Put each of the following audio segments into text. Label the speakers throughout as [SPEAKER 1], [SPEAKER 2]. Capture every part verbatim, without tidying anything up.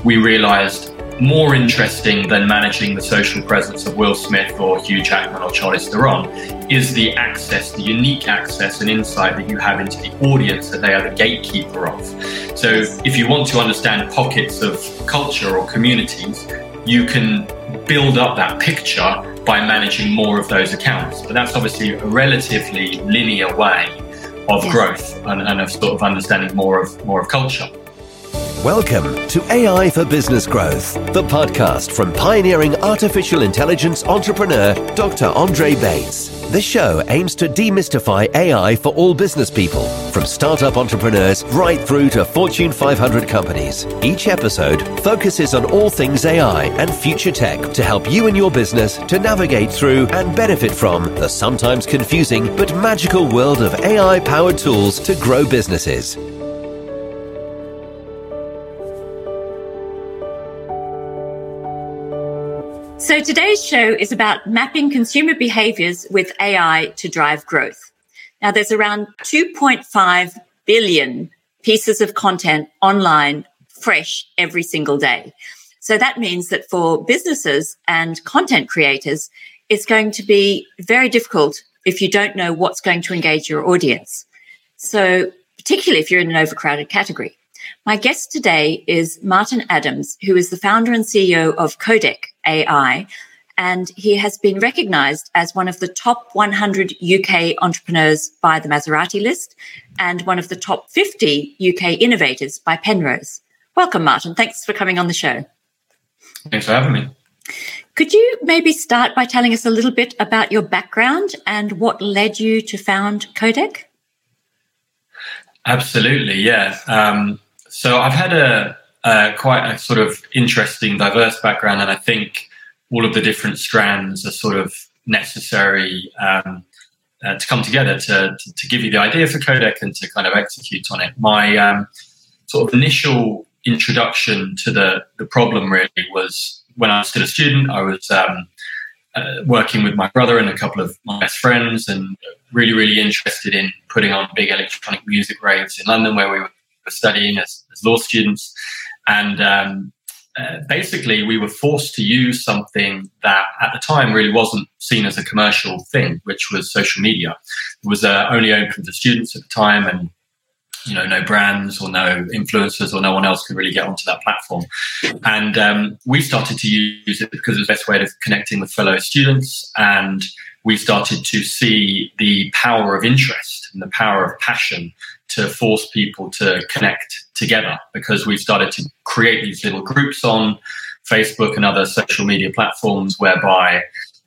[SPEAKER 1] we realized more interesting than managing the social presence of Will Smith or Hugh Jackman or Charlize Theron is the access, the unique access and insight that you have into the audience that they are the gatekeeper of. So if you want to understand pockets of culture or communities, you can build up that picture by managing more of those accounts. But that's obviously a relatively linear way of yes. growth and, and of sort of understanding more of more of culture.
[SPEAKER 2] Welcome to A I for Business Growth, the podcast from pioneering artificial intelligence entrepreneur Doctor Andre Bates. This show aims to demystify A I for all business people, from startup entrepreneurs right through to Fortune five hundred companies. Each episode focuses on all things A I and future tech to help you and your business to navigate through and benefit from the sometimes confusing but magical world of A I-powered tools to grow businesses.
[SPEAKER 3] So today's show is about mapping consumer behaviors with A I to drive growth. Now, there's around two point five billion pieces of content online fresh every single day. So that means that for businesses and content creators, it's going to be very difficult if you don't know what's going to engage your audience. So particularly if you're in an overcrowded category. My guest today is Martin Adams, who is the founder and C E O of Codec A I, and he has been recognized as one of the top one hundred U K entrepreneurs by the Maserati list and one of the top fifty U K innovators by Penrose. Welcome, Martin. Thanks for coming on the show.
[SPEAKER 1] Thanks for having me.
[SPEAKER 3] Could you maybe start by telling us a little bit about your background and what led you to found Codec?
[SPEAKER 1] Absolutely, yeah. Um, so I've had a, a quite a sort of interesting, diverse background, and I think all of the different strands are sort of necessary um, uh, to come together to, to to give you the idea for Codec and to kind of execute on it. My um, sort of initial introduction to the, the problem really was when I was still a student. I was um, uh, working with my brother and a couple of my best friends, and really, really interested in putting on big electronic music raves in London, where we were studying as, as law students. And um, uh, basically, we were forced to use something that at the time really wasn't seen as a commercial thing, which was social media. It was uh, only open to students at the time, and you know, no brands or no influencers or no one else could really get onto that platform. And um, we started to use it because it was the best way of connecting with fellow students. And we started to see the power of interest and the power of passion to force people to connect together, because we started to create these little groups on Facebook and other social media platforms whereby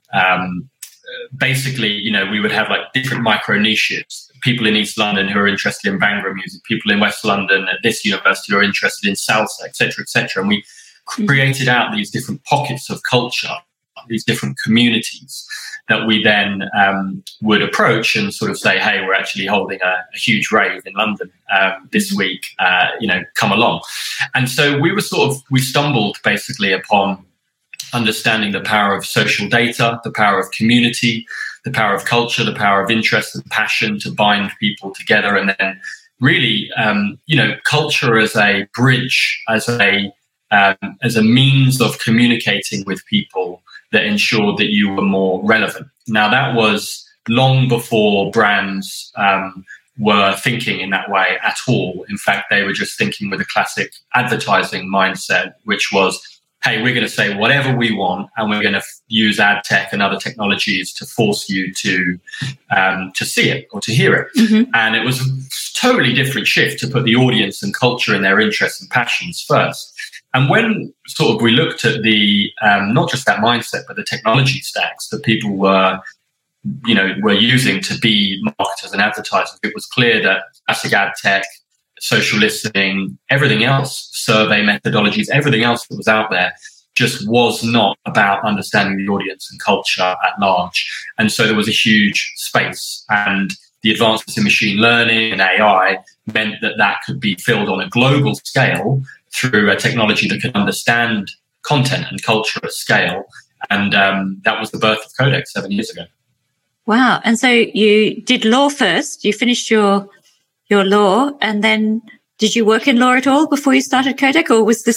[SPEAKER 1] um, basically, you know, we would have like different micro niches. People in East London who are interested in Bhangra music, people in West London at this university who are interested in salsa, et cetera, et cetera. And we created out these different pockets of culture, these different communities that we then um, would approach and sort of say, hey, we're actually holding a, a huge rave in London um, this week, uh, you know, come along. And so we were sort of, we stumbled basically upon understanding the power of social data, the power of community, the power of culture, the power of interest and passion to bind people together. And then really, um, you know, culture as a bridge, as a um, as a means of communicating with people that ensured that you were more relevant. Now, that was long before brands um, were thinking in that way at all. In fact, they were just thinking with a classic advertising mindset, which was, hey, we're going to say whatever we want, and we're going to f- use ad tech and other technologies to force you to um, to see it or to hear it. Mm-hmm. And it was a totally different shift to put the audience and culture and their interests and passions first. And when sort of we looked at the um, not just that mindset, but the technology stacks that people were, you know, were using to be marketers and advertisers, it was clear that classic ad tech, social listening, everything else, survey methodologies, everything else that was out there just was not about understanding the audience and culture at large. And so there was a huge space, and the advances in machine learning and A I meant that that could be filled on a global scale through a technology that could understand content and culture at scale. And um, that was the birth of Codec seven years ago.
[SPEAKER 3] Wow. And so you did law first, you finished your your law, and then did you work in law at all before you started Codec, or was this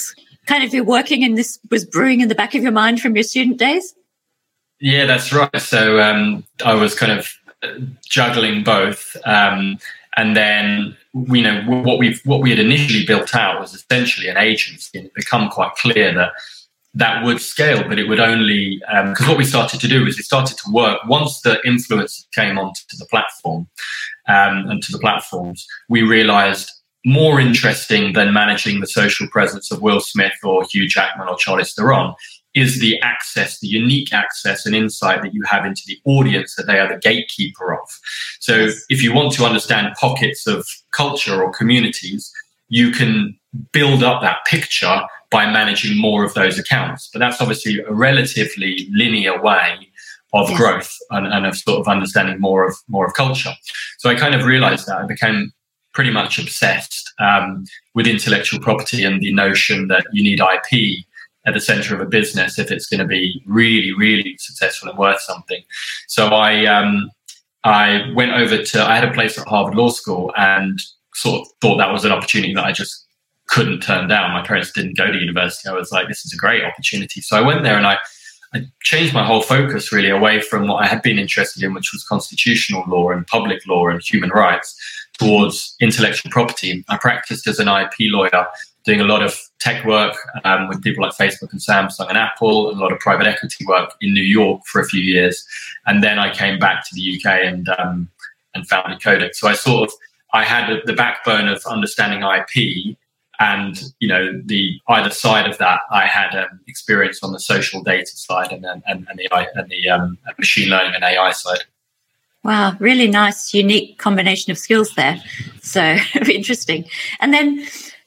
[SPEAKER 3] kind of you're working and this was brewing in the back of your mind from your student days?
[SPEAKER 1] Yeah, that's right. So um, I was kind of juggling both. Um, and then, you know, what we've what we had initially built out was essentially an agency, and it become quite clear that that would scale, but it would only, because um, what we started to do is it started to work once the influencers came onto the platform um, and to the platforms, we realized more interesting than managing the social presence of Will Smith or Hugh Jackman or Charlize Theron is the access, the unique access and insight that you have into the audience that they are the gatekeeper of. So yes. If you want to understand pockets of culture or communities, you can build up that picture by managing more of those accounts. But that's obviously a relatively linear way of yes. growth and, and of sort of understanding more of more of culture. So I kind of realized that I became pretty much obsessed um, with intellectual property and the notion that you need I P at the center of a business if it's going to be really, really successful and worth something. So I um, I went over to, I had a place at Harvard Law School and sort of thought that was an opportunity that I just couldn't turn down. My parents didn't go to university. I was like, this is a great opportunity. So I went there and I, I changed my whole focus really away from what I had been interested in, which was constitutional law and public law and human rights, towards intellectual property. I practiced as an I P lawyer, doing a lot of tech work um, with people like Facebook and Samsung and Apple, and a lot of private equity work in New York for a few years. And then I came back to the U K and um, and founded Codex. So I sort of, I had the backbone of understanding I P, and you know, the either side of that, I had um, experience on the social data side and and, and the and the um, machine learning and A I side.
[SPEAKER 3] Wow, really nice, unique combination of skills there. So interesting. And then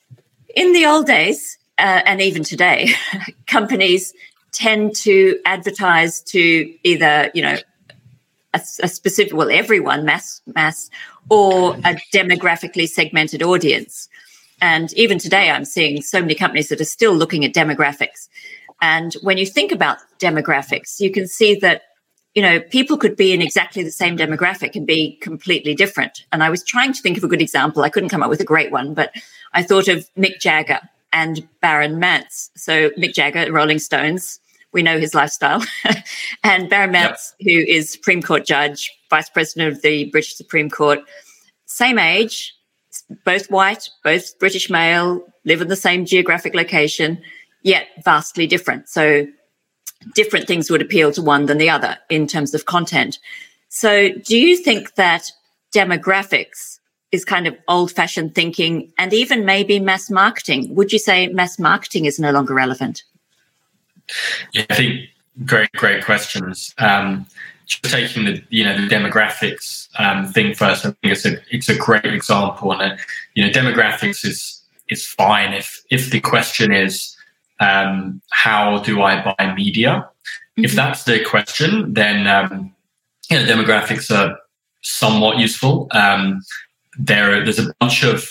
[SPEAKER 3] in the old days, uh, and even today, companies tend to advertise to either, you know, a, a specific, well, everyone, mass, mass, or a demographically segmented audience. And even today, I'm seeing so many companies that are still looking at demographics. And when you think about demographics, you can see that, you know, people could be in exactly the same demographic and be completely different. And I was trying to think of a good example. I couldn't come up with a great one, but I thought of Mick Jagger and Baron Mance. So Mick Jagger, Rolling Stones, we know his lifestyle. And Baron Mance, yep. who is Supreme Court judge, vice president of the British Supreme Court, same age, both white, both British male, live in the same geographic location, yet vastly different. So different things would appeal to one than the other in terms of content. So do you think that demographics is kind of old-fashioned thinking and even maybe mass marketing? Would you say mass marketing is no longer relevant?
[SPEAKER 1] Yeah, I think great, great questions. Um, just taking the, you know, the demographics um, thing first, I think it's a it's a great example. And uh, you know, demographics is is fine if if the question is, Um, how do I buy media? Mm-hmm. If that's the question, then um, you know, demographics are somewhat useful. Um, there, there's a bunch of,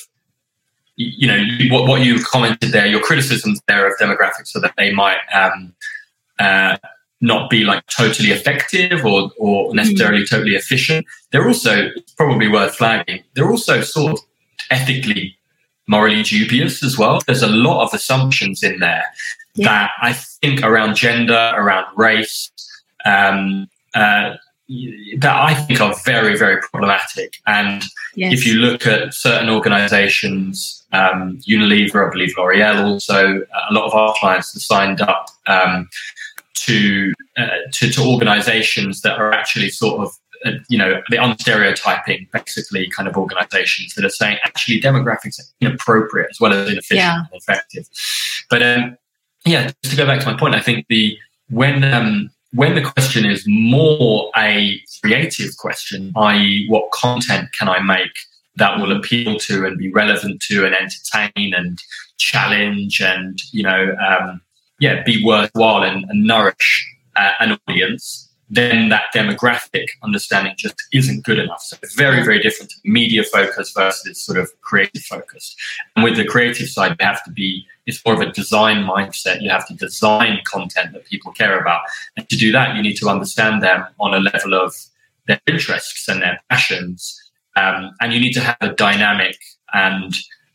[SPEAKER 1] you know, what, what you commented there, your criticisms there of demographics, so that they might um, uh, not be like totally effective or, or necessarily mm-hmm. totally efficient. They're also, it's probably worth flagging, they're also sort of ethically morally dubious as well. There's a lot of assumptions in there yeah. that I think around gender, around race, um, uh, that I think are very, very problematic. And yes. if you look at certain organizations, um, Unilever, I believe L'Oreal also, a lot of our clients have signed up um, to, uh, to, to organizations that are actually sort of, Uh, you know, the unstereotyping, basically, kind of organizations that are saying actually demographics are inappropriate as well as inefficient yeah. and effective. But um, yeah, just to go back to my point, I think the when um, when the question is more a creative question, that is, what content can I make that will appeal to and be relevant to and entertain and challenge and, you know, um, yeah, be worthwhile and, and nourish uh, an audience, then that demographic understanding just isn't good enough. So it's very, very different to media focus versus sort of creative focus. And with the creative side, you have to be, it's more of a design mindset. You have to design content that people care about. And to do that, you need to understand them on a level of their interests and their passions. Um, and you need to have a dynamic and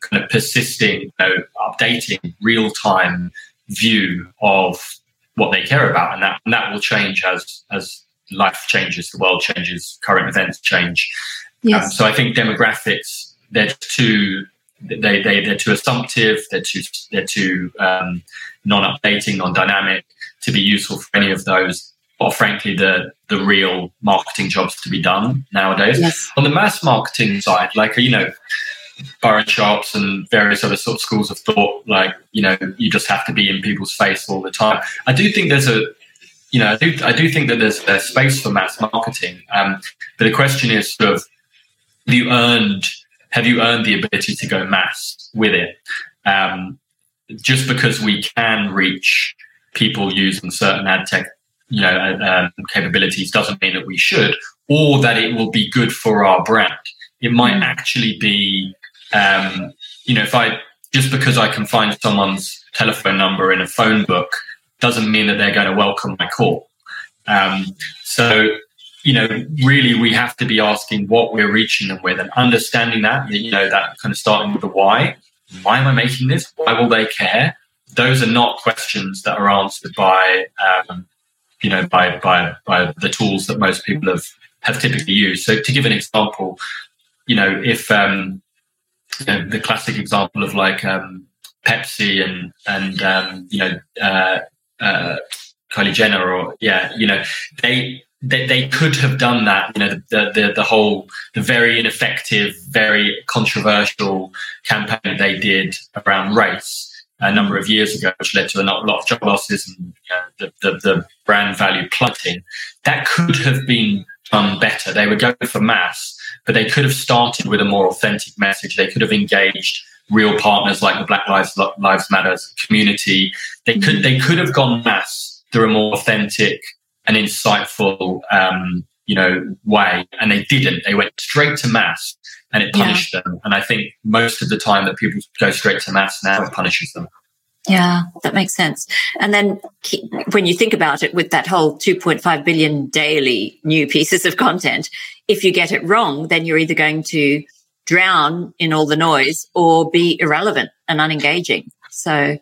[SPEAKER 1] kind of persisting, you know, updating, real-time view of what they care about, and that and that will change as as life changes, the world changes, current events change.
[SPEAKER 3] Yes.
[SPEAKER 1] Um, so I think demographics, they're too they they they're too assumptive, they're too they're too um, non-updating, non-dynamic to be useful for any of those, or frankly the the real marketing jobs to be done nowadays.
[SPEAKER 3] Yes.
[SPEAKER 1] On the mass marketing side, like, you know, Byron Sharps and various other sort of schools of thought, like, you know, you just have to be in people's face all the time. I do think there's a, you know, I do I do think that there's a space for mass marketing. Um, but the question is sort of, have you earned have you earned the ability to go mass with it? Um, just because we can reach people using certain ad tech, you know, um, capabilities doesn't mean that we should, or that it will be good for our brand. It might actually be, um, you know, if I just because I can find someone's telephone number in a phone book doesn't mean that they're going to welcome my call. Um, so, you know, really we have to be asking what we're reaching them with and understanding that, you know, that kind of starting with the why. Why am I making this? Why will they care? Those are not questions that are answered by, um, you know, by, by, by the tools that most people have, have typically used. So to give an example, you know, if um, you know, the classic example of like um, Pepsi and and um, you know uh, uh, Kylie Jenner, or yeah, you know, they, they they could have done that. You know, the the the whole the very ineffective, very controversial campaign they did around race a number of years ago, which led to a lot of job losses and you know, the, the the brand value plummeting. That could have been done better. They were going for mass, but they could have started with a more authentic message. They could have engaged real partners like the Black Lives Lives Matter community. They could they could have gone mass through a more authentic and insightful, um, you know, way, and they didn't. They went straight to mass, and it punished yeah. them. And I think most of the time that people go straight to mass now, it punishes them.
[SPEAKER 3] Yeah, that makes sense. And then when you think about it, with that whole two point five billion daily new pieces of content, if you get it wrong, then you're either going to drown in all the noise or be irrelevant and unengaging. So,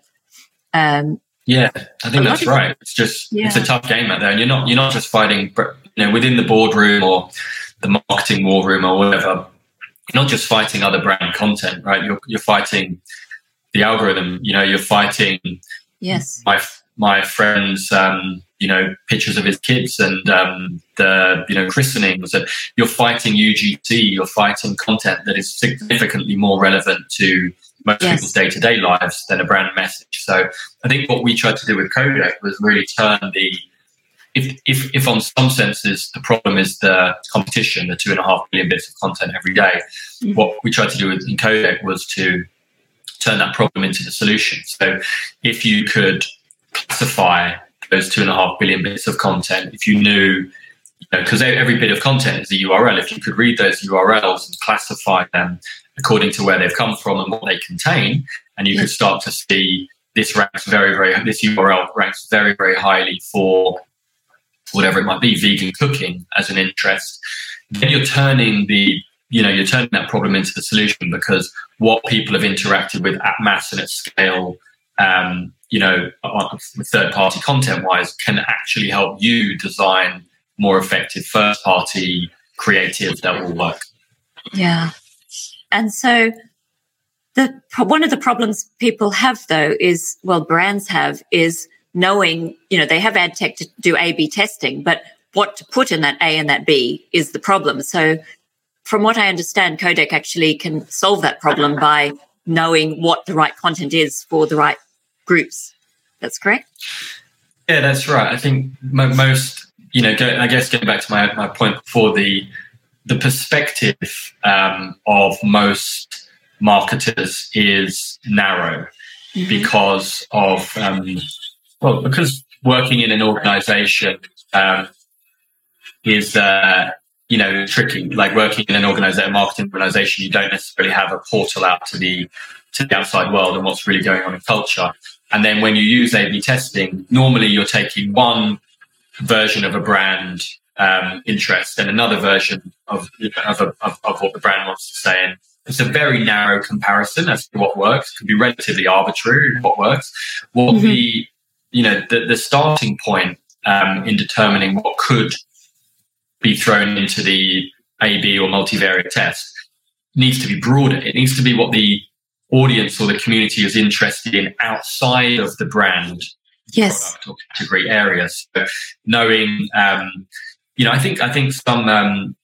[SPEAKER 3] um,
[SPEAKER 1] yeah, I think that's right. It's just yeah. it's a tough game out there, and you're not you're not just fighting, you know, within the boardroom or the marketing war room or whatever. You're not just fighting other brand content, right? You're you're fighting the algorithm. You know, you're fighting
[SPEAKER 3] yes
[SPEAKER 1] my my friend's um, you know, pictures of his kids and um, the you know christenings. And you're fighting U G C. You're fighting content that is significantly more relevant to most yes. people's day-to-day lives than a brand message. So I think what we tried to do with Codec was really turn the if if if on some senses the problem is the competition, the two and a half billion bits of content every day. Mm-hmm. What we tried to do with in Codec was to turn that problem into the solution. So if you could classify those two and a half billion bits of content, if you knew, you know, because every bit of content is a U R L, if you could read those U R Ls and classify them according to where they've come from and what they contain, and you could start to see this ranks very, very, this U R L ranks very, very highly for whatever it might be, vegan cooking as an interest, then you're turning the you know, you're turning that problem into the solution, because what people have interacted with at mass and at scale, um, you know, with third-party content-wise, can actually help you design more effective first-party creative that will work.
[SPEAKER 3] Yeah. And so the one of the problems people have, though, is, well, brands have, is knowing, you know, they have ad tech to do A B testing, but what to put in that A and that B is the problem. So from what I understand, Codec actually can solve that problem by knowing what the right content is for the right groups. That's correct?
[SPEAKER 1] Yeah, that's right. I think most, you know, go, I guess getting back to my, my point before, the the perspective um, of most marketers is narrow mm-hmm. because of, um, well, because working in an organization um, is... Uh, you know, tricky. Like working in an organization, marketing organization, you don't necessarily have a portal out to the to the outside world and what's really going on in culture. And then when you use A B testing, normally you're taking one version of a brand um, interest and another version of of, a, of of what the brand wants to say, and it's a very narrow comparison as to what works. It could be relatively arbitrary what works. What mm-hmm. the, you know, the, the starting point um, in determining what could be thrown into the A B or multivariate test needs to be broader. It needs to be what the audience or the community is interested in outside of the brand
[SPEAKER 3] yes.
[SPEAKER 1] product or category areas. So knowing, um, you know, I think I think some um,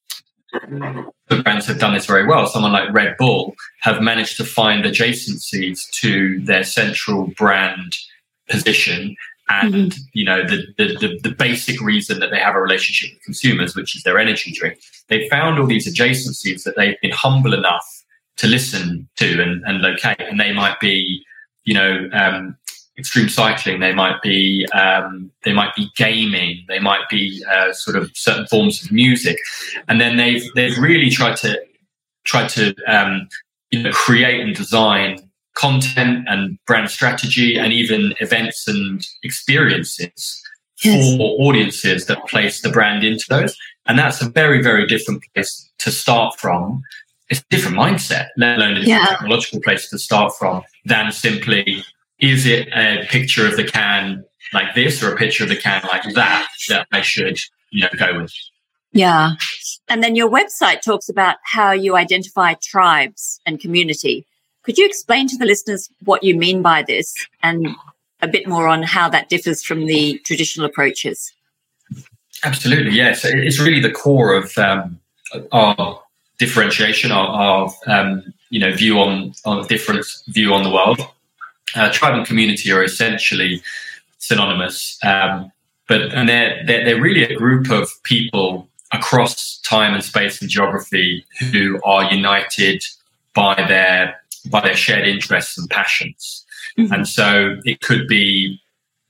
[SPEAKER 1] the brands have done this very well. Someone like Red Bull have managed to find adjacencies to their central brand position. And, mm-hmm. you know, the, the, the basic reason that they have a relationship with consumers, which is their energy drink, they found all these adjacencies that they've been humble enough to listen to and, and locate. And they might be, you know, um, extreme cycling. They might be, um, they might be gaming. They might be uh, sort of certain forms of music. And then they've they've really tried to tried to um, you know, create and design content and brand strategy and even events and experiences yes. for audiences that place the brand into those. And that's a very, very different place to start from. It's a different mindset, let alone a different yeah. technological place to start from than simply, is it a picture of the can like this or a picture of the can like that that I should, you know, go with?
[SPEAKER 3] Yeah. And then your website talks about how you identify tribes and community. Could you explain to the listeners what you mean by this and a bit more on how that differs from the traditional approaches?
[SPEAKER 1] Absolutely, yes. It's really the core of um, our differentiation, our, our um, you know view on on different view on the world. Uh, tribe and community are essentially synonymous, um, but and they're, they're they're really a group of people across time and space and geography who are united by their by their shared interests and passions. Mm-hmm. And so it could be,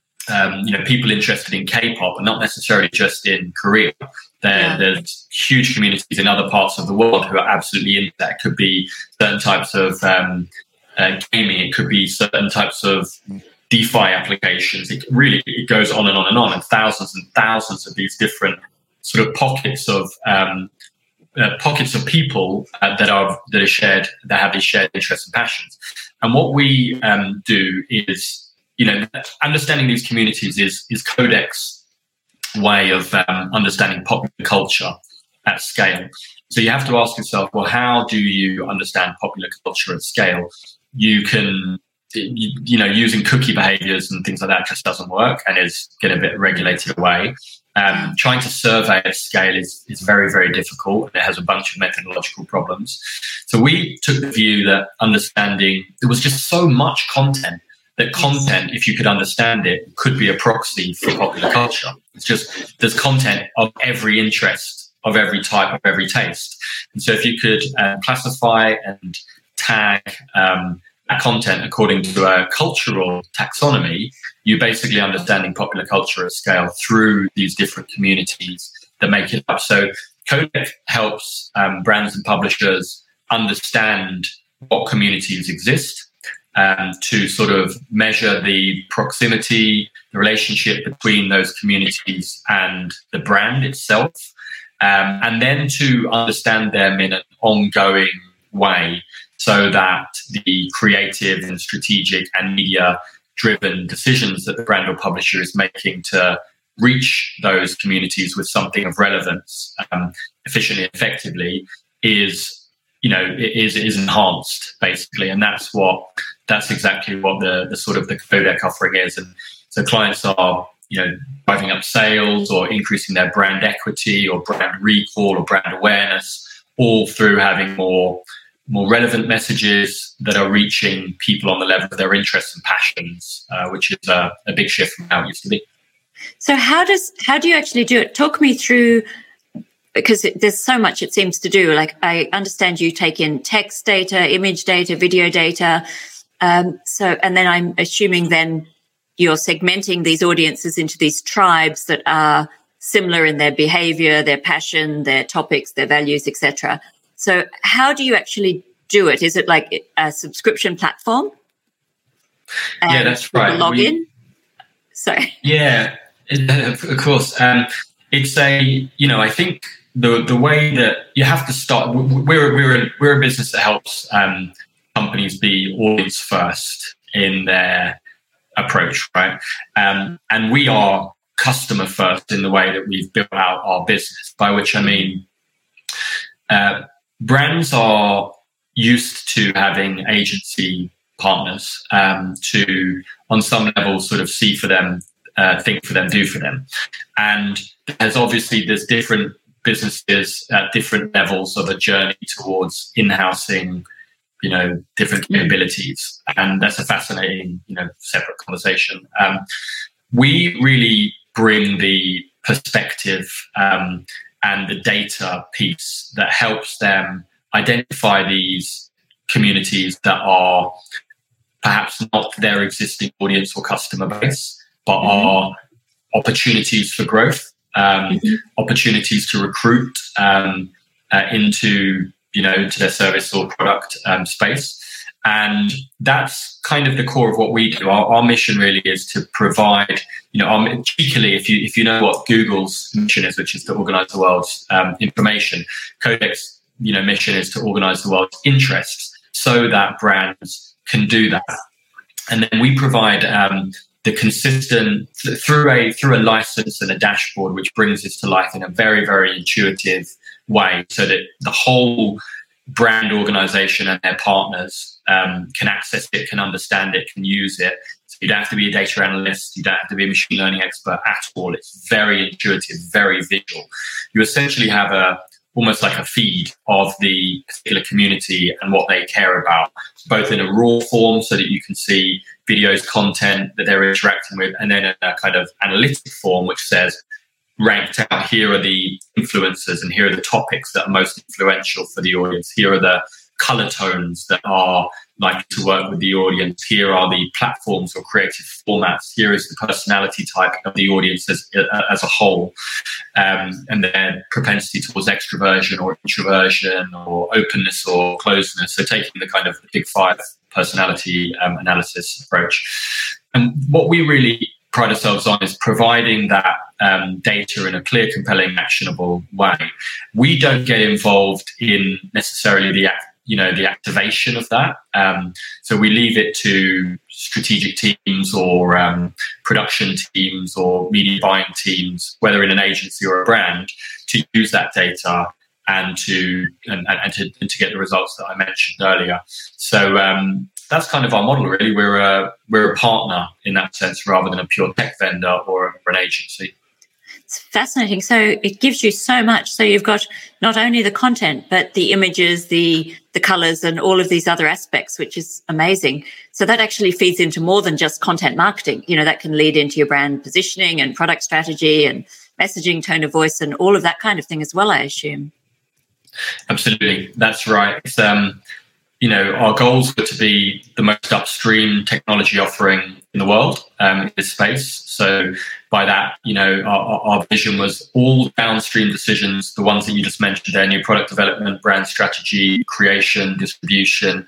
[SPEAKER 1] um, you know, people interested in K-pop and not necessarily just in Korea. There, yeah. There's huge communities in other parts of the world who are absolutely into that. It could be certain types of um, uh, gaming. It could be certain types of DeFi applications. It really it goes on and on and on, and thousands and thousands of these different sort of pockets of um, Uh, pockets of people uh, that are that are shared that have these shared interests and passions. And what we um, do is, you know, understanding these communities is is Codec's way of um, understanding popular culture at scale. So you have to ask yourself, well, how do you understand popular culture at scale? You can, you, you know, using cookie behaviors and things like that just doesn't work and is get a bit regulated away. Um, trying to survey at scale is, is very, very difficult. It has a bunch of methodological problems. So we took the view that understanding, there was just so much content that content, if you could understand it, could be a proxy for popular culture. It's just, there's content of every interest, of every type, of every taste. And so if you could uh, classify and tag um, that content according to a cultural taxonomy, you're basically understanding popular culture at scale through these different communities that make it up. So Codec helps um, brands and publishers understand what communities exist, um, to sort of measure the proximity, the relationship between those communities and the brand itself, um, and then to understand them in an ongoing way so that the creative and strategic and media-driven decisions that the brand or publisher is making to reach those communities with something of relevance um, efficiently and effectively is, you know, is is enhanced basically, and that's what that's exactly what the the sort of the Codec offering is. And so clients are, you know, driving up sales or increasing their brand equity or brand recall or brand awareness, all through having more more relevant messages that are reaching people on the level of their interests and passions, uh, which is a, a big shift from how it used to be.
[SPEAKER 3] So how does how do you actually do it? Talk me through, because it, there's so much it seems to do. Like, I understand you take in text data, image data, video data. Um, so, and then I'm assuming then you're segmenting these audiences into these tribes that are similar in their behavior, their passion, their topics, their values, et cetera. So how do you actually do it? Is it like a subscription platform?
[SPEAKER 1] And yeah, that's right.
[SPEAKER 3] Log in? So
[SPEAKER 1] yeah, of course. Um, it's a, you know, I think the the way that you have to start, we're we're a, we're a business that helps um, companies be audience first in their approach, right? Um, and we are customer first in the way that we've built out our business. By which I mean, uh, brands are used to having agency partners um, to, on some level, sort of see for them, uh, think for them, do for them. And there's obviously there's different businesses at different levels of a journey towards in-housing, you know, different capabilities. And that's a fascinating, you know, separate conversation. Um, we really bring the perspective um, and the data piece that helps them identify these communities that are perhaps not their existing audience or customer base, but mm-hmm. are opportunities for growth, um, mm-hmm. opportunities to recruit um, uh, into, you know, into their service or product um, space. And that's kind of the core of what we do. Our, our mission really is to provide, you know, our, cheekily, if you if you know what Google's mission is, which is to organize the world's um, information, Kodak's, you know, mission is to organize the world's interests so that brands can do that. And then we provide um, the consistent through a through a license and a dashboard, which brings this to life in a very, very intuitive way, so that the whole brand organization and their partners um, can access it, can understand it, can use it. So you don't have to be a data analyst, you don't have to be a machine learning expert at all. It's very intuitive, very visual. You essentially have a almost like a feed of the particular community and what they care about, both in a raw form so that you can see videos, content that they're interacting with, and then in a kind of analytic form, which says, ranked out, here are the influencers and here are the topics that are most influential for the audience. Here are the color tones that are likely to work with the audience. Here are the platforms or creative formats. Here is the personality type of the audience as, as a whole, um, and their propensity towards extroversion or introversion or openness or closeness. So taking the kind of big five personality um, analysis approach. And what we really pride ourselves on is providing that um, data in a clear, compelling, actionable way. We don't get involved in necessarily the you know the activation of that. Um, so we leave it to strategic teams or um, production teams or media buying teams, whether in an agency or a brand, to use that data and to and, and, to, and to get the results that I mentioned earlier. So um, that's kind of our model, really. We're a we're a partner in that sense, rather than a pure tech vendor or, or an agency.
[SPEAKER 3] It's fascinating. So it gives you so much. So you've got not only the content, but the images, the the colors, and all of these other aspects, which is amazing. So that actually feeds into more than just content marketing. You know, that can lead into your brand positioning and product strategy and messaging, tone of voice, and all of that kind of thing as well, I assume.
[SPEAKER 1] Absolutely. That's right. It's, um, you know, our goals were to be the most upstream technology offering in the world um, in this space. So by that, you know, our, our vision was all downstream decisions, the ones that you just mentioned there, new product development, brand strategy, creation, distribution,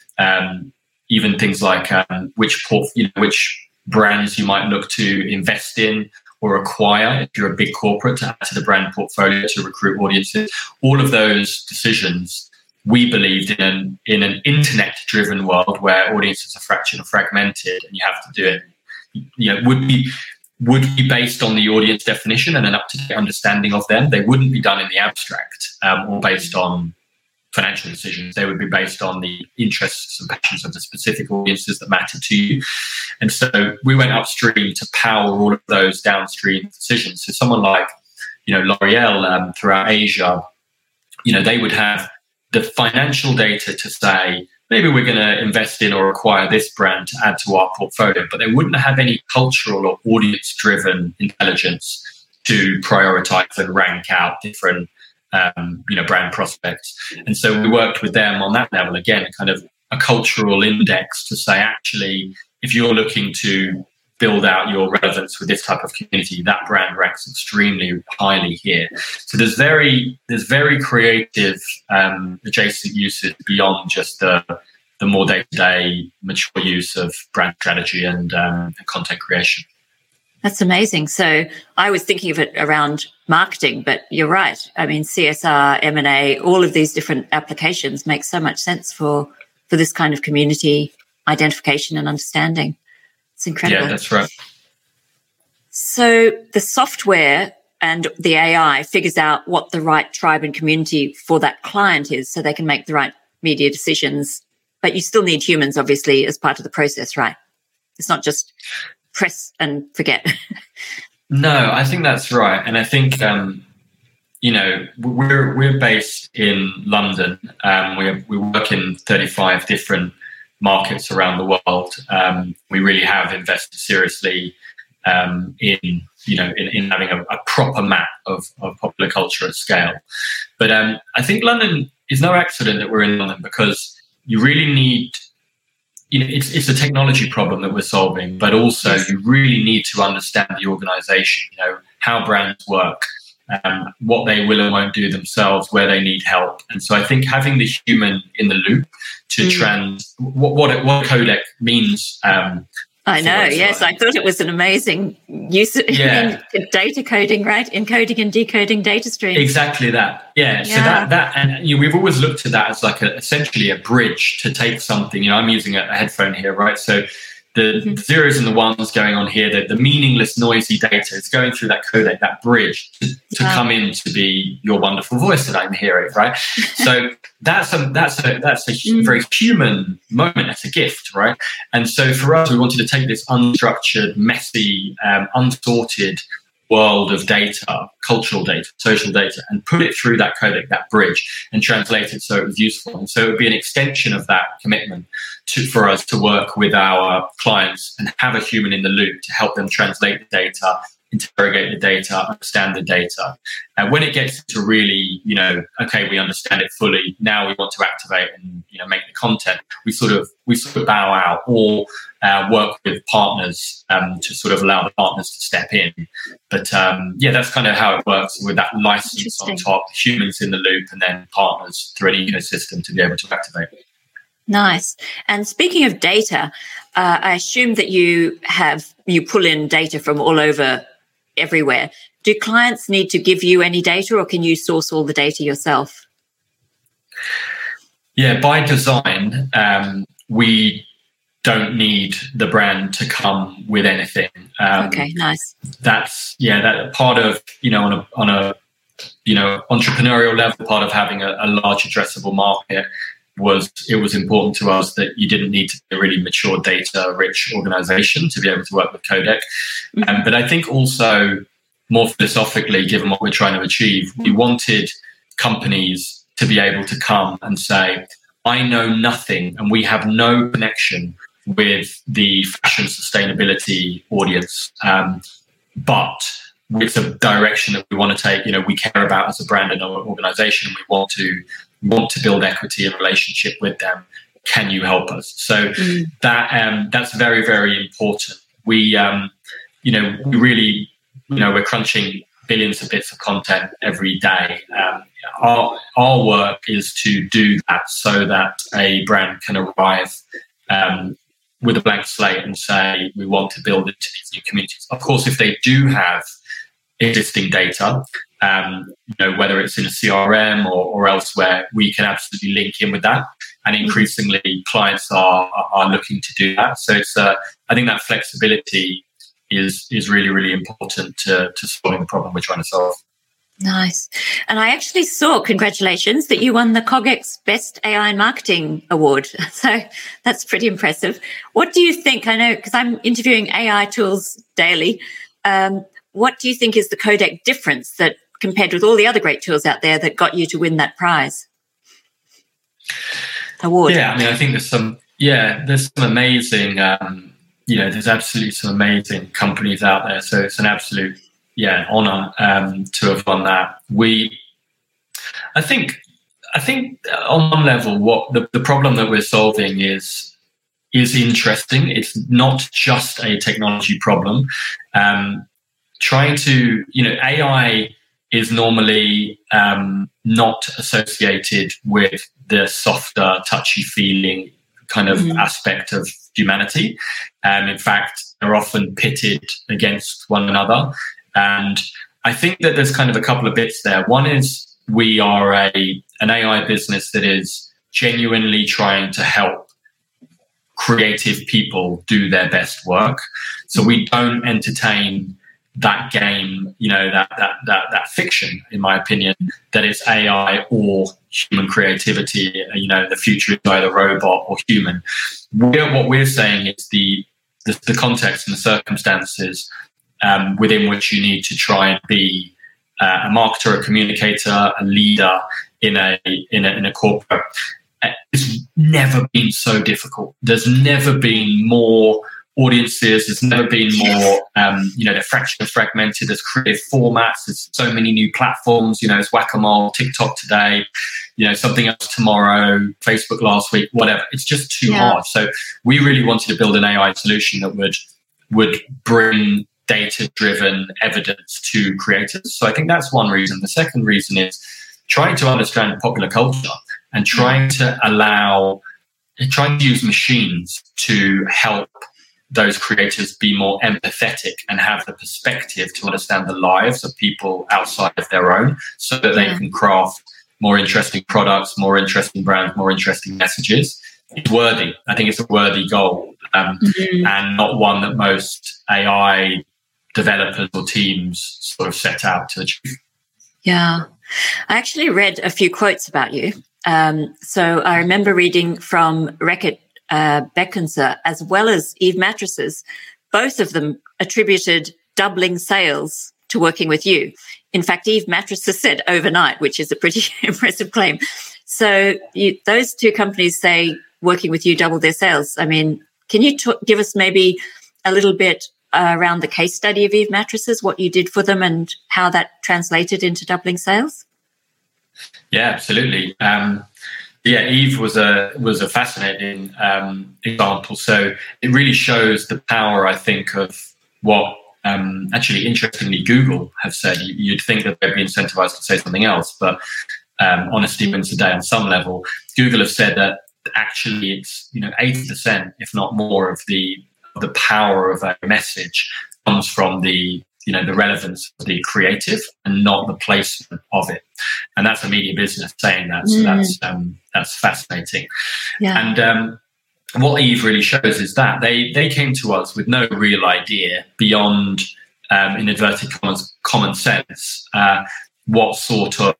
[SPEAKER 1] um, even things like um, which port, you know, which brands you might look to invest in or acquire if you're a big corporate to add to the brand portfolio to recruit audiences. All of those decisions, we believed in an, in an internet-driven world where audiences are fractured and fragmented, and you have to do it, you know, would be would be based on the audience definition and an up-to-date understanding of them. They wouldn't be done in the abstract um, or based on financial decisions. They would be based on the interests and passions of the specific audiences that matter to you. And so we went upstream to power all of those downstream decisions. So someone like, you know, L'Oreal um, throughout Asia, you know, they would have the financial data to say, maybe we're going to invest in or acquire this brand to add to our portfolio, but they wouldn't have any cultural or audience-driven intelligence to prioritize and rank out different, um, you know, brand prospects. And so we worked with them on that level, again, kind of a cultural index to say, actually, if you're looking to build out your relevance with this type of community, that brand ranks extremely highly here. So there's very there's very creative um, adjacent uses beyond just the the more day-to-day mature use of brand strategy and um, content creation.
[SPEAKER 3] That's amazing. So I was thinking of it around marketing, but you're right. I mean, C S R, M and A, all of these different applications make so much sense for, for this kind of community identification and understanding. It's incredible.
[SPEAKER 1] Yeah, that's right.
[SPEAKER 3] So the software and the A I figures out what the right tribe and community for that client is so they can make the right media decisions. But you still need humans, obviously, as part of the process, right? It's not just press and forget.
[SPEAKER 1] No, I think that's right. And I think, um, you know, we're we're based in London. Um, we we work in thirty-five different markets around the world. Um, we really have invested seriously um, in, you know, in, in having a, a proper map of, of popular culture at scale. But um, I think London is no accident that we're in London, because you really need, you know, it's it's a technology problem that we're solving, but also you really need to understand the organization, you know, how brands work, um, what they will and won't do themselves, where they need help. And so I think having the human in the loop to mm. trans, what what, it, what codec means. Um,
[SPEAKER 3] I know, yes. I thought it was an amazing use of yeah. data coding, right? Encoding and decoding data streams.
[SPEAKER 1] Exactly that. Yeah. So yeah. that, that and you know, we've always looked at that as like a, essentially a bridge to take something. You know, I'm using a, a headphone here, right? So the mm-hmm. zeros and the ones going on here, the, the meaningless, noisy data is going through that codec, that bridge to, to yeah. come in to be your wonderful voice that I'm hearing, right? So that's a that's a that's a mm. very human moment. That's a gift, right? And so for us, we wanted to take this unstructured, messy, um, unsorted world of data, cultural data, social data, and put it through that codec, that bridge, and translate it so it was useful. And so it would be an extension of that commitment to, for us to work with our clients and have a human in the loop to help them translate the data, interrogate the data, understand the data. And when it gets to really, you know, okay, we understand it fully, now we want to activate and, you know, make the content, we sort of we sort of bow out or uh, work with partners um, to sort of allow the partners to step in. But um, yeah, that's kind of how it works, with that license on top, humans in the loop, and then partners through an ecosystem to be able to activate.
[SPEAKER 3] Nice. And speaking of data, uh, I assume that you have you pull in data from all over, everywhere. Do clients need to give you any data, or can you source all the data yourself?
[SPEAKER 1] Yeah, by design, um, we don't need the brand to come with anything. Um,
[SPEAKER 3] okay, nice.
[SPEAKER 1] That's yeah, that part of, you know, on a on a you know entrepreneurial level, part of having a, a large addressable market was it was important to us that you didn't need to be a really mature data-rich organization to be able to work with codec. Mm-hmm. Um, but I think also more philosophically, given what we're trying to achieve, we wanted companies to be able to come and say, I know nothing and we have no connection with the fashion sustainability audience, um, but it's a direction that we want to take. You know, we care about as a brand and organization. We want to want to build equity and relationship with them. Can you help us? So mm. that um, that's very, very important. We, um, you know, we really, you know, we're crunching billions of bits of content every day. Um, our our work is to do that so that a brand can arrive um, with a blank slate and say, we want to build into these new communities. Of course, if they do have existing data, um, you know, whether it's in a C R M or, or elsewhere, we can absolutely link in with that. And increasingly, clients are are looking to do that. So it's, uh, I think that flexibility is is really, really important to, to solving the problem we're trying to solve.
[SPEAKER 3] Nice. And I actually saw, congratulations, that you won the Cogx Best A I Marketing Award. So that's pretty impressive. What do you think? I know, because I'm interviewing A I tools daily. Um, what do you think is the codec difference that compared with all the other great tools out there that got you to win that prize award?
[SPEAKER 1] Yeah, I mean, I think there's some, yeah, there's some amazing, um, you know, there's absolutely some amazing companies out there. So it's an absolute, yeah, honor um, to have won that. We, I think, I think on one level, what the, the problem that we're solving is is interesting. It's not just a technology problem. Um, trying to, you know, A I is normally um, not associated with the softer, touchy feeling kind of mm-hmm. aspect of humanity. And in fact, they're often pitted against one another. And I think that there's kind of a couple of bits there. One is we are a an A I business that is genuinely trying to help creative people do their best work. So we don't entertain that game, you know, that that that that fiction, in my opinion, that it's A I or human creativity. You know, the future is either robot or human. We're, what we're saying is the the, the context and the circumstances um, within which you need to try and be uh, a marketer, a communicator, a leader in a in a in a corporate. It's never been so difficult. There's never been more audiences. There's never been more, um, you know, they're fractured, fragmented. There's creative formats. There's so many new platforms. You know, it's whack-a-mole, TikTok today, you know, something else tomorrow, Facebook last week, whatever. It's just too yeah. hard. So we really wanted to build an A I solution that would would bring data-driven evidence to creators. So I think that's one reason. The second reason is trying to understand popular culture and trying to allow, trying to use machines to help those creators be more empathetic and have the perspective to understand the lives of people outside of their own, so that they yeah. can craft more interesting products, more interesting brands, more interesting messages. It's worthy. I think it's a worthy goal, um, mm-hmm. and not one that most A I developers or teams sort of set out to achieve.
[SPEAKER 3] Yeah. I actually read a few quotes about you. Um, so I remember reading from Reckitt uh, Benckiser as well as Eve Mattresses. Both of them attributed doubling sales to working with you. In fact, Eve Mattresses said overnight, which is a pretty impressive claim. So you, those two companies say working with you doubled their sales. I mean, can you t- give us maybe a little bit uh, around the case study of Eve Mattresses, what you did for them and how that translated into doubling sales?
[SPEAKER 1] Yeah, absolutely. Um, yeah, Eve was a was a fascinating um, example. So it really shows the power, I think, of what um, actually, interestingly, Google have said. You'd think that they'd be incentivized to say something else, but um, honesty wins the day on some level. Google have said that actually it's, you know, eighty percent, if not more, of the of the power of a message comes from the you know, the relevance of the creative and not the placement of it. And that's a media business saying that. So mm. that's um, that's fascinating. Yeah. And um, what Eve really shows is that they they came to us with no real idea beyond, um, in inverted commas, common sense, uh, what sort of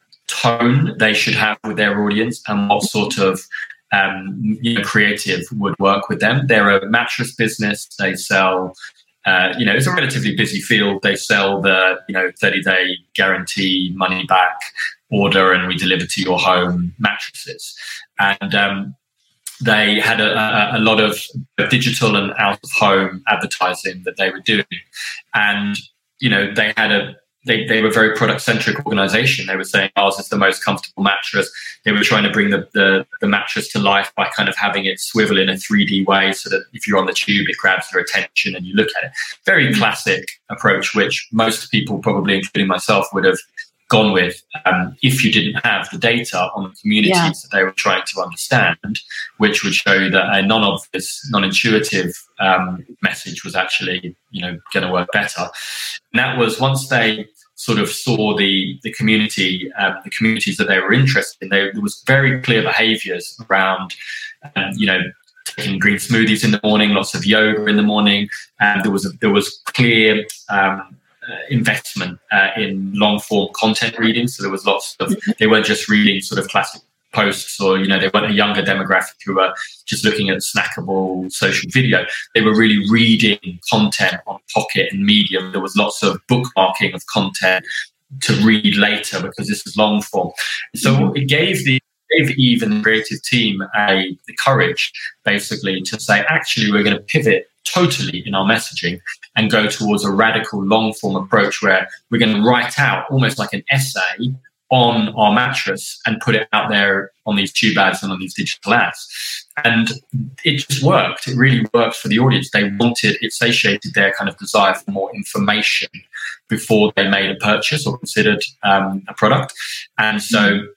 [SPEAKER 1] tone they should have with their audience and what sort of um, you know, creative would work with them. They're a mattress business. They sell... Uh, you know, it's a relatively busy field. They sell the, you know, thirty-day guarantee, money back order, and we deliver to your home mattresses. And um, they had a, a, a lot of digital and out-of-home advertising that they were doing. And, you know, they had a, they, they were a very product-centric organization. They were saying ours is the most comfortable mattress. They were trying to bring the, the, the mattress to life by kind of having it swivel in a three D way so that if you're on the tube, it grabs your attention and you look at it. Very classic approach, which most people, probably including myself, would have gone with um, if you didn't have the data on the communities yeah. that they were trying to understand, which would show that a non-obvious, non-intuitive um, message was actually, you know, going to work better. And that was once they sort of saw the the community, um, the communities that they were interested in. They, there was very clear behaviours around, um, you know, taking green smoothies in the morning, lots of yoga in the morning, and there was a, there was clear um, uh, investment uh, in long form content reading. So there was lots of, they weren't just reading sort of classic posts, or, you know, they weren't a younger demographic who were just looking at snackable social video. They were really reading content on Pocket and Medium. There was lots of bookmarking of content to read later because this is long form. So mm-hmm. it gave the gave Eve and the creative team a the courage basically to say, actually, we're going to pivot totally in our messaging and go towards a radical long form approach where we're going to write out almost like an essay on our mattress and put it out there on these tube ads and on these digital ads. And it just worked. It really worked for the audience. They wanted, it satiated their kind of desire for more information before they made a purchase or considered um, a product. And so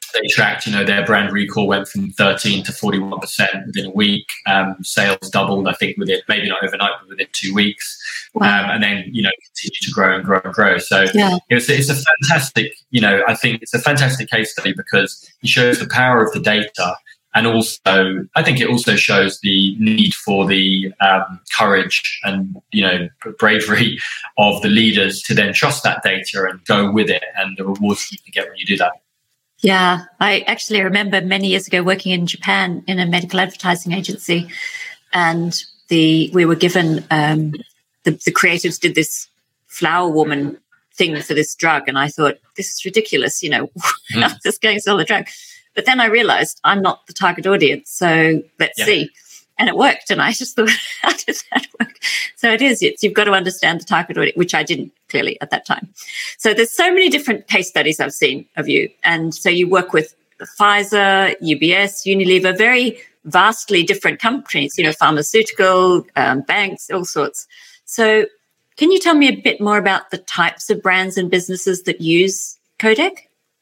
[SPEAKER 1] they tracked, you know, their brand recall went from thirteen to forty-one percent within a week. Um, sales doubled, I think, within, maybe not overnight, but within two weeks. Wow. Um, and then, you know, continue to grow and grow and grow. So yeah. it was, it's a fantastic, you know, I think it's a fantastic case study because it shows the power of the data. And also, I think it also shows the need for the um, courage and, you know, bravery of the leaders to then trust that data and go with it, and the rewards you can get when you do that.
[SPEAKER 3] Yeah, I actually remember many years ago working in Japan in a medical advertising agency, and the we were given um, the, the creatives did this flower woman thing for this drug, and I thought, this is ridiculous. You know, mm. I'm just going to sell the drug. But then I realized I'm not the target audience, so let's yeah. see. And it worked. And I just thought, how does that work? So it is. It's, you've got to understand the target audience, which I didn't clearly at that time. So there's so many different case studies I've seen of you. And so you work with Pfizer, U B S, Unilever, very vastly different companies, you know, pharmaceutical, um, banks, all sorts. So can you tell me a bit more about the types of brands and businesses that use Codec?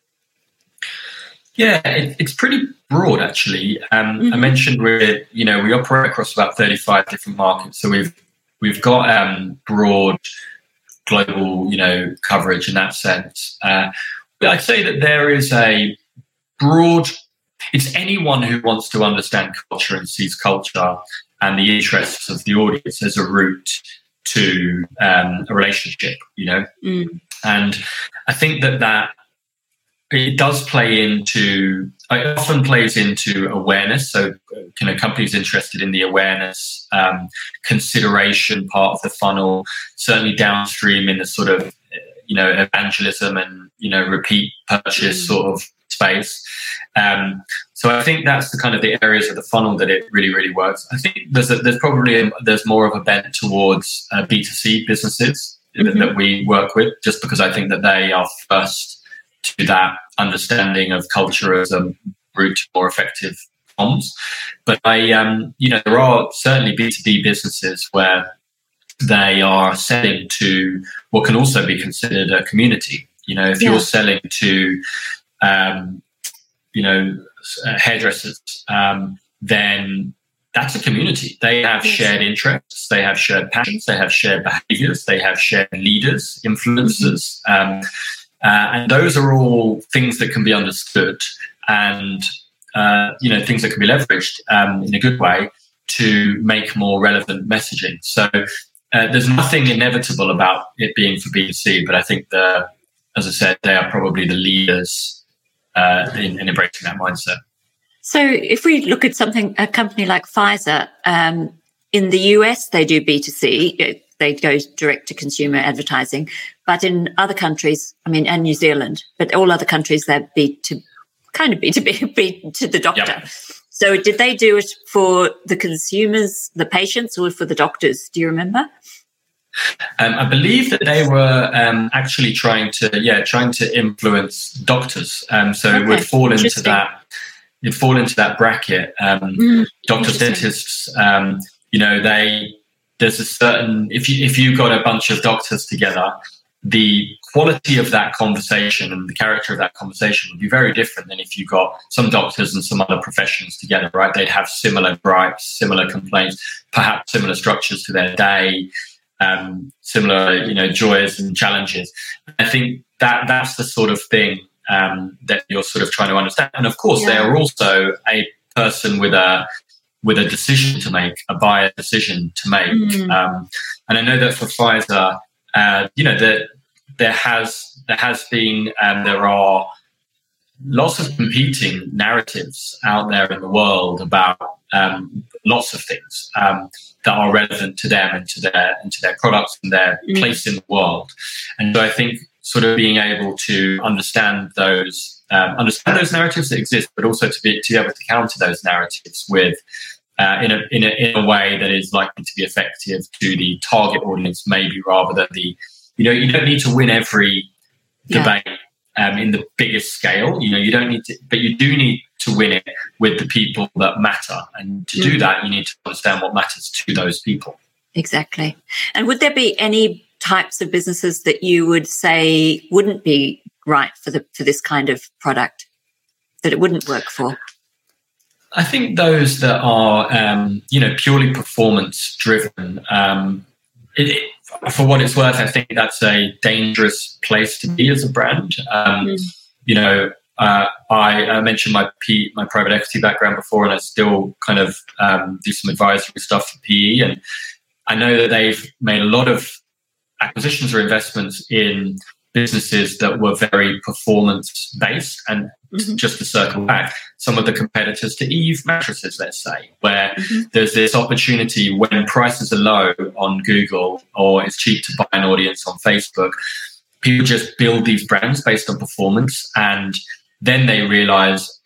[SPEAKER 1] Yeah, it, it's pretty broad, actually. Um, mm-hmm. I mentioned we're, you know, we operate across about thirty-five different markets. So we've we've got um, broad global, you know, coverage in that sense. Uh, but I'd say that there is a broad, it's anyone who wants to understand culture and sees culture and the interests of the audience as a route to um, a relationship, you know. Mm. And I think that that it does play into, it often plays into awareness. So, you know, companies interested in the awareness, um, consideration part of the funnel, certainly downstream in the sort of, you know, evangelism and, you know, repeat purchase mm. sort of space. Um, so I think that's the kind of the areas of the funnel that it really, really works. I think there's a, there's probably a, there's more of a bent towards uh, B two C businesses mm-hmm. that, that we work with, just because I think that they are first to that understanding of culture as a route to more effective comms. But I, um, you know, there are certainly B two B businesses where they are selling to what can also be considered a community. You know, if yeah. you're selling to, um, you know, hairdressers, um, then that's a community. They have yes. shared interests, they have shared passions, they have shared behaviors, they have shared leaders, influencers. Mm-hmm. Um, Uh, and those are all things that can be understood and, uh, you know, things that can be leveraged um, in a good way to make more relevant messaging. So uh, there's nothing inevitable about it being for B two C, but I think, the, as I said, they are probably the leaders uh, in, in embracing that mindset.
[SPEAKER 3] So if we look at something, a company like Pfizer, um, in the U S, they do B two C. They go direct to consumer advertising. But in other countries, I mean, and New Zealand, but all other countries, they're B to kind of B to B, B to the doctor. Yep. So did they do it for the consumers, the patients, or for the doctors? Do you remember?
[SPEAKER 1] Um, I believe that they were um, actually trying to, yeah, trying to influence doctors. Um, so okay. it would fall into that, it'd fall into that bracket. Um, mm, doctors, dentists, um, you know, they. There's a certain, if you if you got a bunch of doctors together, the quality of that conversation and the character of that conversation would be very different than if you got some doctors and some other professions together, right? They'd have similar gripes, similar complaints, perhaps similar structures to their day, um, similar, you know, joys and challenges. I think that that's the sort of thing um, that you're sort of trying to understand. And of course, yeah. they are also a person with a with a decision to make, a buyer decision to make. Mm. Um, and I know that for Pfizer, uh, you know, that there has there has been and there are lots of competing narratives out there in the world about um, lots of things um, that are relevant to them and to their and to their products and their mm. place in the world. And so I think sort of being able to understand those um, understand those narratives that exist, but also to be to be able to counter those narratives with Uh, in a in a in a way that is likely to be effective to the target audience, maybe rather than the, you know, you don't need to win every yeah. debate um, in the biggest scale. You know, you don't need to, but you do need to win it with the people that matter. And to mm. do that, you need to understand what matters to those people.
[SPEAKER 3] Exactly. And would there be any types of businesses that you would say wouldn't be right for the for this kind of product? that it wouldn't work for?
[SPEAKER 1] I think those that are, um, you know, purely performance driven, um, it, it, for what it's worth, I think that's a dangerous place to be as a brand. Um, mm. You know, uh, I, I mentioned my P, my private equity background before, and I still kind of um, do some advisory stuff for P E. And I know that they've made a lot of acquisitions or investments in businesses that were very performance based. And mm-hmm. just to circle back, some of the competitors to Eve mattresses, let's say, where mm-hmm. there's this opportunity when prices are low on Google or it's cheap to buy an audience on Facebook, people just build these brands based on performance. And then they realize,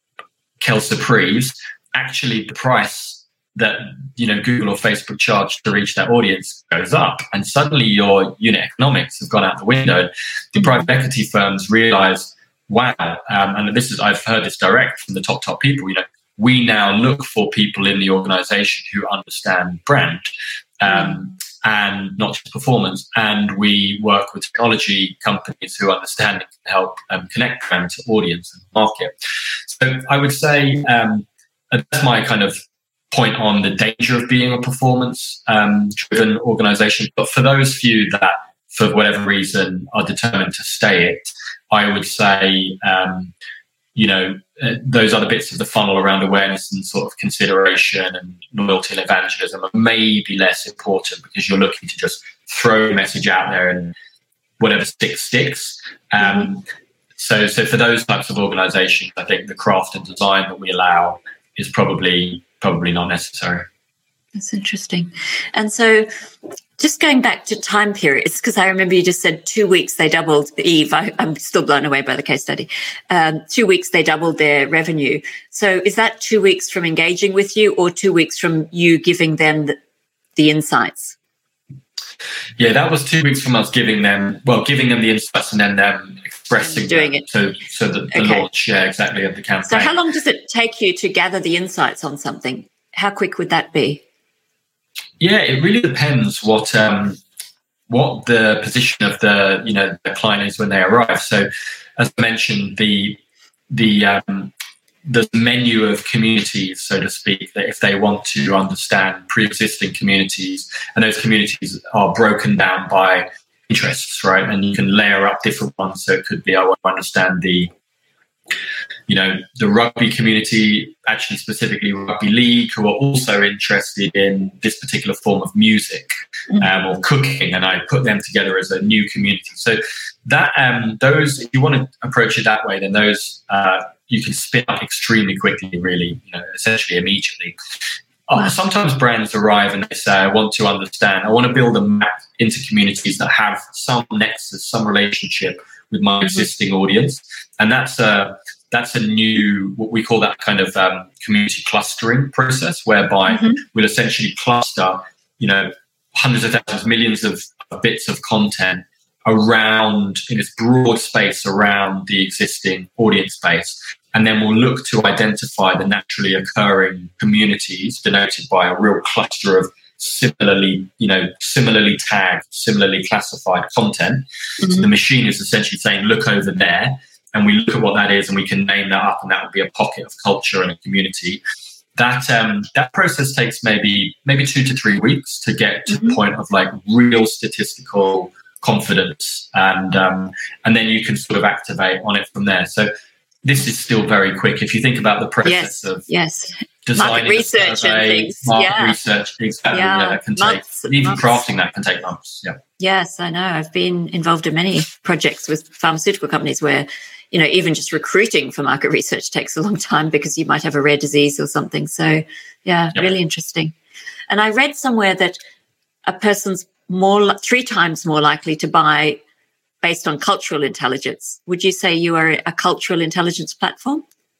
[SPEAKER 1] Kelsuprees, actually the price that, you know, Google or Facebook charge to reach that audience goes up, and suddenly your unit economics have gone out the window. The private equity firms realize, wow, um, and this is, I've heard this direct from the top, top people, you know, we now look for people in the organization who understand brand um, and not just performance. And we work with technology companies who understand and can help um, connect brand to audience and market. So I would say um, that's my kind of point on the danger of being a performance um, driven organization. But for those few that, for whatever reason, are determined to stay it, I would say, um, you know, uh, those other bits of the funnel around awareness and sort of consideration and loyalty and evangelism are maybe less important, because you're looking to just throw a message out there and whatever sticks, sticks. Um, mm-hmm. So, so for those types of organizations, I think the craft and design that we allow is probably probably not necessary.
[SPEAKER 3] That's interesting. And so just going back to time periods, because I remember you just said two weeks they doubled, Eve, I, I'm still blown away by the case study, um, two weeks they doubled their revenue. So is that two weeks from engaging with you, or two weeks from you giving them the, the insights?
[SPEAKER 1] Yeah, that was two weeks from us giving them, well, giving them the insights and then them expressing
[SPEAKER 3] doing
[SPEAKER 1] them.
[SPEAKER 3] it.
[SPEAKER 1] So, so the, the
[SPEAKER 3] okay.
[SPEAKER 1] launch, yeah, exactly, of the campaign.
[SPEAKER 3] So how long does it take you to gather the insights on something? How quick would that be?
[SPEAKER 1] Yeah, it really depends what um, what the position of the you know the client is when they arrive. So, as I mentioned, the the um, the menu of communities, so to speak, that if they want to understand pre-existing communities, and those communities are broken down by interests, right? And you can layer up different ones. So it could be, I want to understand the you know, the rugby community, actually specifically rugby league, who are also interested in this particular form of music um, mm-hmm. or cooking, and I put them together as a new community. So that um, those, if you want to approach it that way, then those uh, you can spin up extremely quickly, really, you know, essentially immediately. Wow. Uh, sometimes brands arrive and they say, I want to understand, I want to build a map into communities that have some nexus, some relationship with my mm-hmm. existing audience. And that's a, that's a new, what we call that kind of um, community clustering process, whereby mm-hmm. we'll essentially cluster, you know, hundreds of thousands, millions of, of bits of content around, in this broad space around the existing audience base. And then we'll look to identify the naturally occurring communities denoted by a real cluster of similarly, you know, similarly tagged, similarly classified content. Mm-hmm. So the machine is essentially saying, look over there. And we look at what that is and we can name that up, and that would be a pocket of culture and a community. That um, that process takes maybe maybe two to three weeks to get to mm-hmm. the point of like real statistical confidence, and um, and then you can sort of activate on it from there. So this is still very quick. If you think about the process
[SPEAKER 3] yes,
[SPEAKER 1] of
[SPEAKER 3] yes.
[SPEAKER 1] designing
[SPEAKER 3] market research
[SPEAKER 1] survey,
[SPEAKER 3] and things,
[SPEAKER 1] market
[SPEAKER 3] yeah.
[SPEAKER 1] research, exactly,
[SPEAKER 3] yeah.
[SPEAKER 1] yeah, that can
[SPEAKER 3] months,
[SPEAKER 1] take even
[SPEAKER 3] months.
[SPEAKER 1] crafting that can take months. Yeah.
[SPEAKER 3] Yes, I know. I've been involved in many projects with pharmaceutical companies where, you know, even just recruiting for market research takes a long time because you might have a rare disease or something. So, yeah, yep. really interesting. And I read somewhere that a person's more three times more likely to buy based on cultural intelligence. Would you say you are a cultural intelligence platform?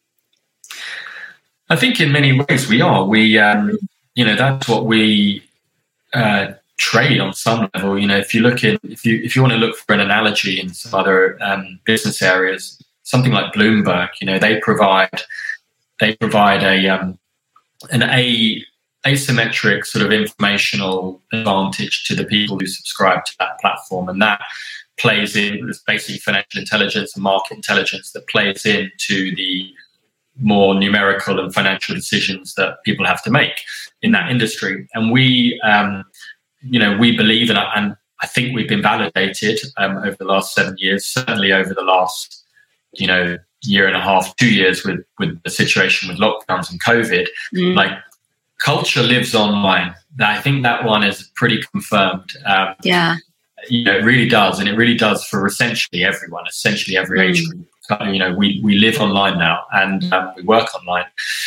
[SPEAKER 1] I think in many ways we are. We, um, you know, that's what we uh, trade on some level. You know, if you look in, if you if you want to look for an analogy in some other um, business areas, something like Bloomberg, you know, they provide they provide a um, an a asymmetric sort of informational advantage to the people who subscribe to that platform, and that plays in, it's basically financial intelligence and market intelligence that plays into the more numerical and financial decisions that people have to make in that industry. And we, um, you know, we believe, and I, and I think we've been validated um, over the last seven years, certainly over the last, you know, year and a half, two years with, with the situation with lockdowns and COVID. Mm. Like, culture lives online. I think that one is pretty confirmed. Um,
[SPEAKER 3] yeah.
[SPEAKER 1] You know, it really does. And it really does for essentially everyone, essentially every mm. age group. You know, we, we live online now, and um, we work online.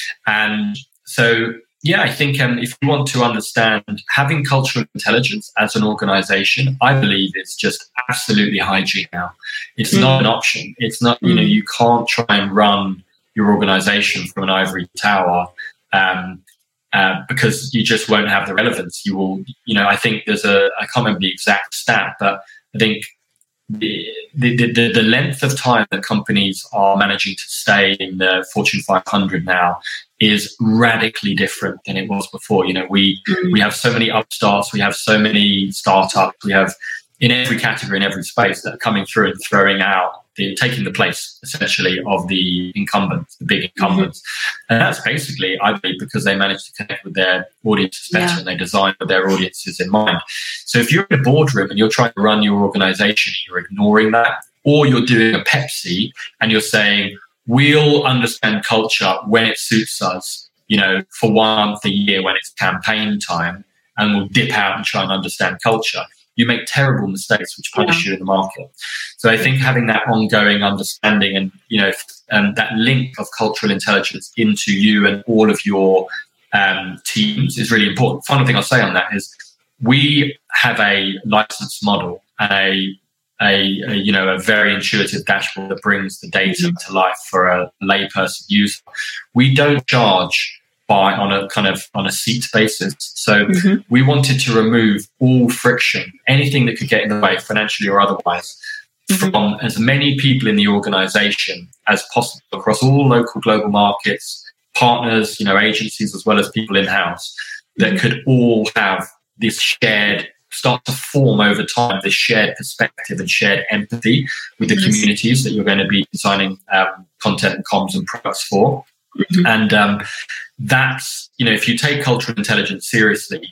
[SPEAKER 1] And so, yeah, I think um, if you want to understand having cultural intelligence as an organization, I believe it's just absolutely hygiene now. It's mm. not an option. It's not, you mm. know, you can't try and run your organization from an ivory tower um, uh, because you just won't have the relevance. You will, you know, I think there's a, I can't remember the exact stat, but I think The, the, the, the length of time that companies are managing to stay in the Fortune five hundred now is radically different than it was before. You know, we mm. we have so many upstarts, we have so many startups, we have in every category, in every space that are coming through and throwing out, the, taking the place essentially of the incumbents, the big incumbents. Mm-hmm. And that's basically, I believe, because they managed to connect with their audiences better yeah. and they designed with their audiences in mind. So if you're in a boardroom and you're trying to run your organization and you're ignoring that, or you're doing a Pepsi and you're saying, we'll understand culture when it suits us, you know, for one month a year when it's campaign time, and we'll dip out and try and understand culture, you make terrible mistakes which punish yeah. you in the market. So I think having that ongoing understanding and, you know, um, that link of cultural intelligence into you and all of your um, teams is really important. Final thing I'll say on that is we have a license model and a, a, a you know, a very intuitive dashboard that brings the data mm-hmm. to life for a layperson user. We don't charge by on a kind of on a seat basis. So mm-hmm. we wanted to remove all friction, anything that could get in the way financially or otherwise, mm-hmm. from as many people in the organization as possible across all local global markets, partners, you know, agencies, as well as people in-house that mm-hmm. could all have this shared, start to form over time, this shared perspective and shared empathy with the yes. communities that you're going to be designing um, content and comms and products for. Mm-hmm. And um, that's, you know, if you take cultural intelligence seriously,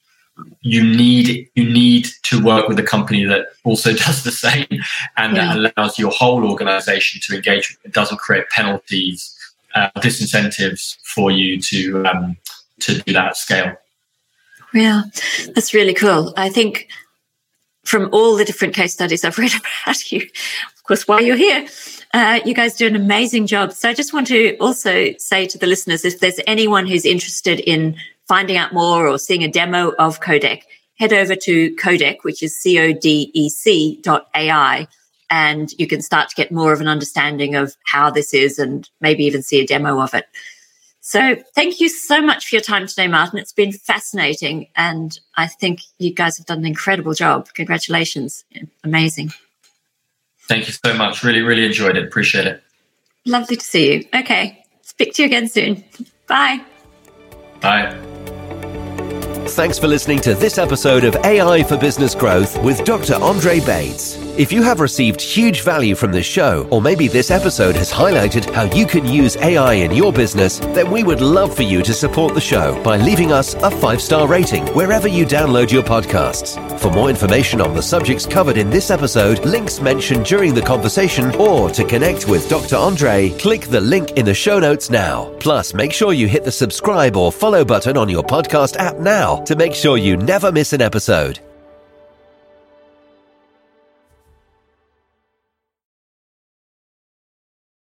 [SPEAKER 1] you need you need to work with a company that also does the same and yeah. that allows your whole organization to engage. It doesn't create penalties, uh, disincentives for you to um, to do that at scale.
[SPEAKER 3] Yeah, that's really cool. I think from all the different case studies I've read about you, of course, while you're here, Uh, you guys do an amazing job. So I just want to also say to the listeners, if there's anyone who's interested in finding out more or seeing a demo of Codec, head over to Codec, which is C O D E C dot A I, and you can start to get more of an understanding of how this is and maybe even see a demo of it. So thank you so much for your time today, Martin. It's been fascinating, and I think you guys have done an incredible job. Congratulations. Amazing.
[SPEAKER 1] Thank you so much. Really, really enjoyed it. Appreciate it.
[SPEAKER 3] Lovely to see you. Okay. Speak to you again soon. Bye.
[SPEAKER 1] Bye.
[SPEAKER 2] Thanks for listening to this episode of A I for Business Growth with Doctor Andre Bates. If you have received huge value from this show, or maybe this episode has highlighted how you can use A I in your business, then we would love for you to support the show by leaving us a five-star rating wherever you download your podcasts. For more information on the subjects covered in this episode, links mentioned during the conversation, or to connect with Doctor Andre, click the link in the show notes now. Plus, make sure you hit the subscribe or follow button on your podcast app now to make sure you never miss an episode.